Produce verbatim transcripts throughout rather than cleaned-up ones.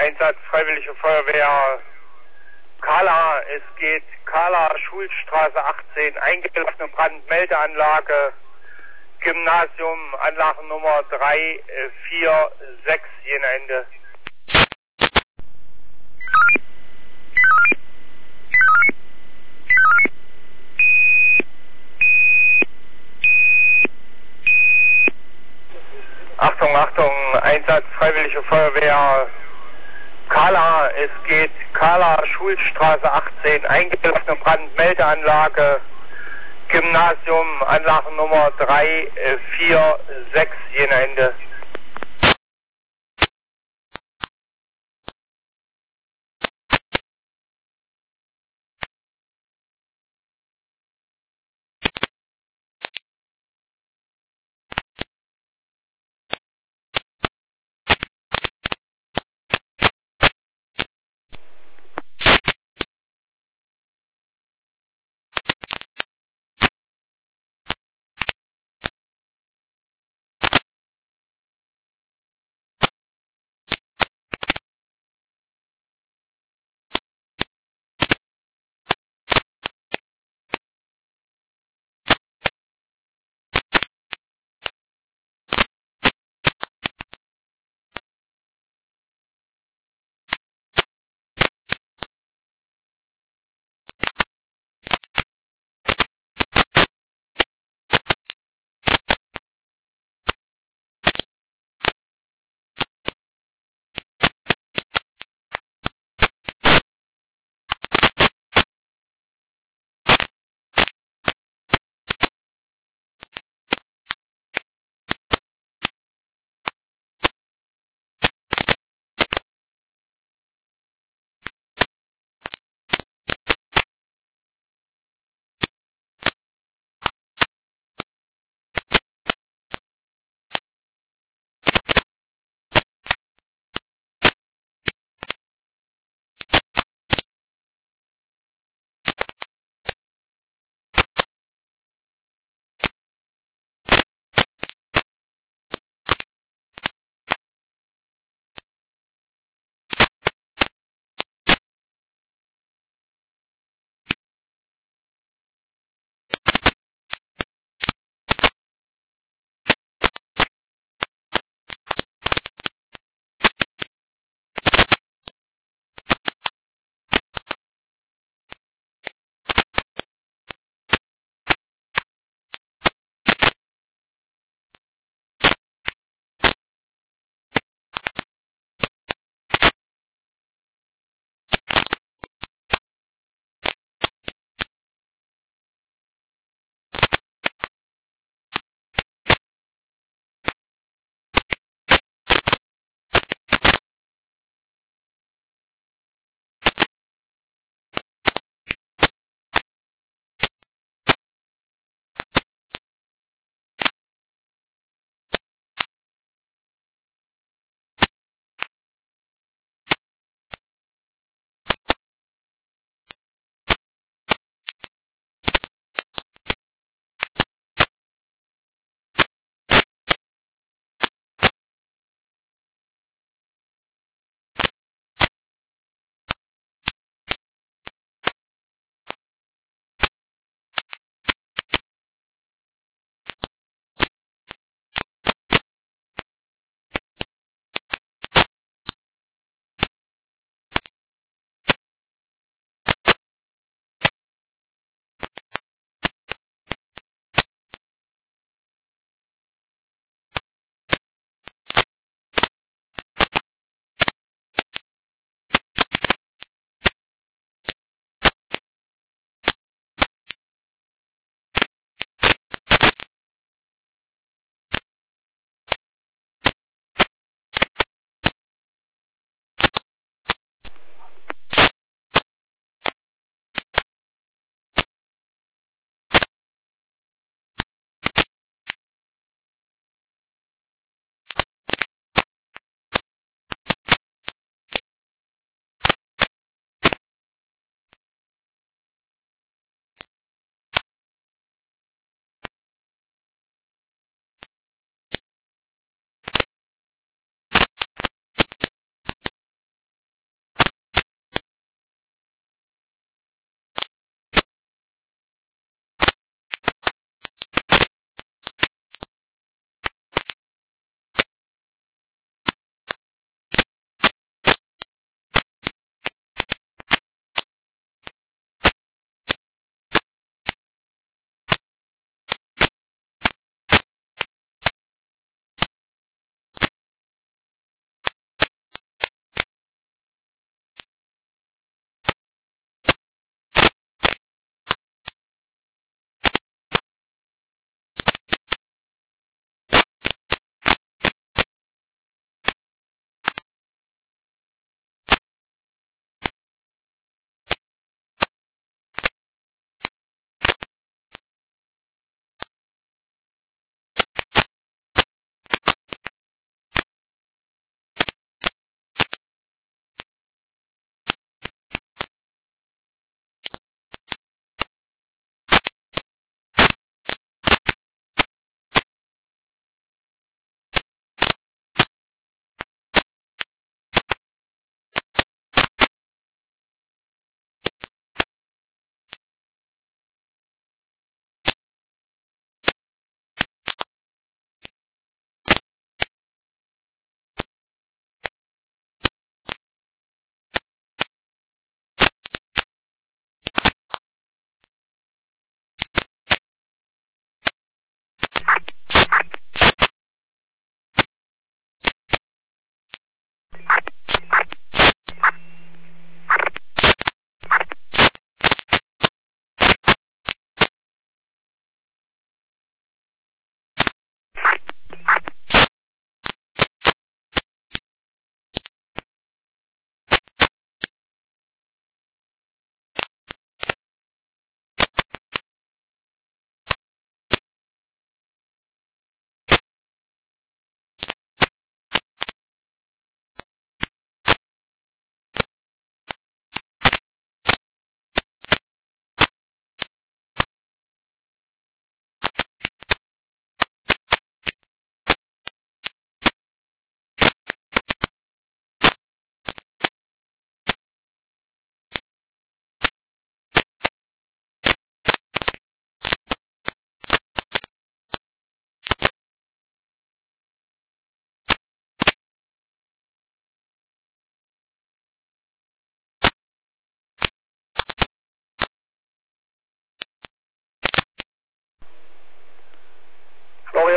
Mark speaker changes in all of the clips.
Speaker 1: Einsatz Freiwillige Feuerwehr Kala. Es geht Kala, Schulstraße achtzehn, eingelassene Brandmeldeanlage, Gymnasium, Anlagennummer drei vier sechs, Jena Ende. Achtung, Achtung, Einsatz Freiwillige Feuerwehr Kala. Es geht Kala, Schulstraße achtzehn, eingelassene Brandmeldeanlage, Gymnasium, Anlagennummer drei vier sechs, Jena Ende.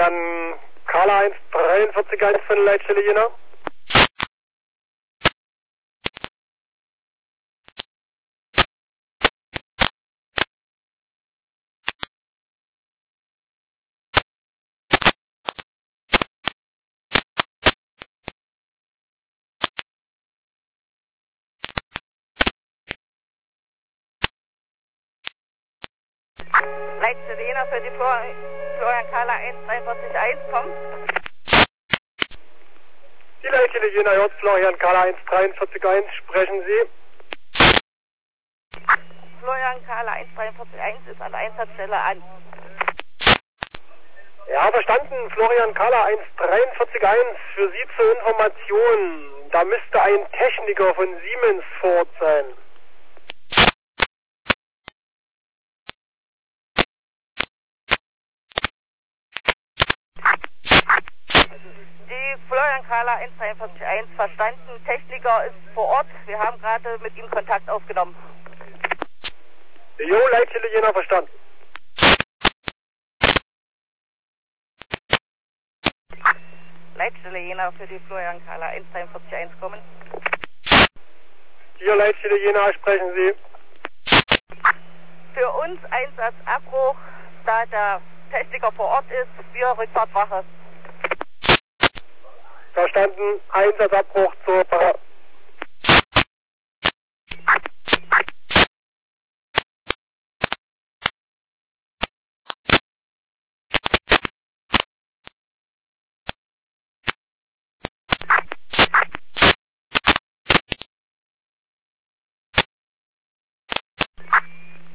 Speaker 1: Florian Carla eins drei vier eins von Leitstelle Jena.
Speaker 2: Leitstelle Jena für die Flor Florian Carla eins drei vier eins, kommt.
Speaker 1: Die Leitstelle Jena hört Florian Carla eins drei vier eins, sprechen Sie.
Speaker 2: Florian Carla eins drei vier eins ist an der Einsatzstelle an.
Speaker 1: Ja, verstanden. Florian Carla eins drei vier eins, für Sie zur Information. Da müsste ein Techniker von Siemens vor Ort sein.
Speaker 2: Die Florian Carla eins drei vier eins, verstanden. Techniker ist vor Ort. Wir haben gerade mit ihm Kontakt aufgenommen.
Speaker 1: Jo, Leitstelle Jena, verstanden.
Speaker 2: Leitstelle Jena für die Florian Carla eins drei vier eins, kommen.
Speaker 1: Hier, Leitstelle Jena, sprechen Sie.
Speaker 2: Für uns Einsatzabbruch, da der Techniker vor Ort ist, wir Rückfahrtwache.
Speaker 1: Verstanden. Einsatzabbruch zur